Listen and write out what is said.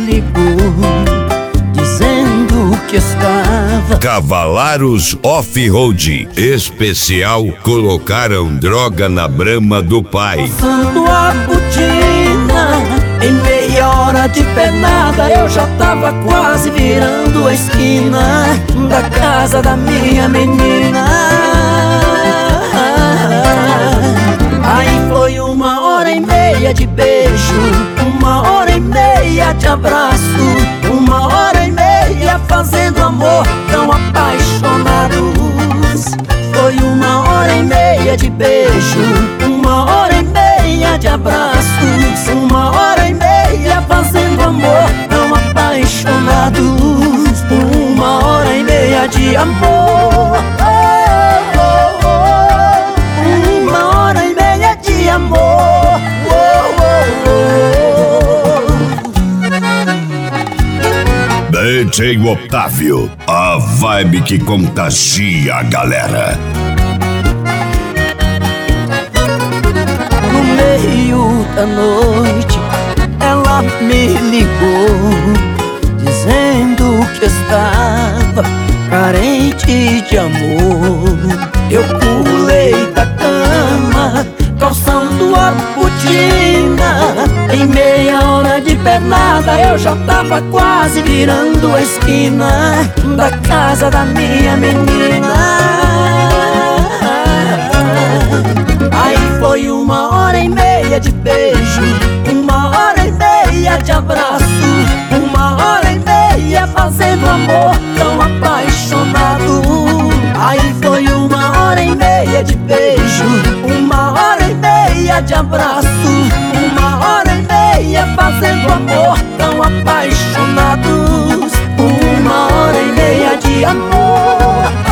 ligou dizendo que estava. Cavalarus Off-Road especial colocaram droga na brama do pai. Passando a botina, em meia hora de pernada eu já tava quase virando a esquina da casa da minha menina. Aí foi 1h30 de beijo, 1h30 de abraço, 1h30 fazendo amor tão apaixonados. Foi 1h30 de beijo, 1h30 de abraços, 1h30 fazendo amor tão apaixonados. 1h30 de amor, 1h30 de amor. DJ Otávio, a vibe que contagia a galera. No meio da noite ela me ligou dizendo que estava carente de amor. Eu pulei da cama calçando a botina, em meia hora de pernada eu já tava quase virando a esquina da casa da minha menina. Aí foi 1h30 de beijo, 1h30 de abraço, 1h30 fazendo amor tão apaixonado. Aí foi 1h30 de beijo, 1h30 de abraço, 1h30 fazendo amor tão apaixonados. 1h30 de amor.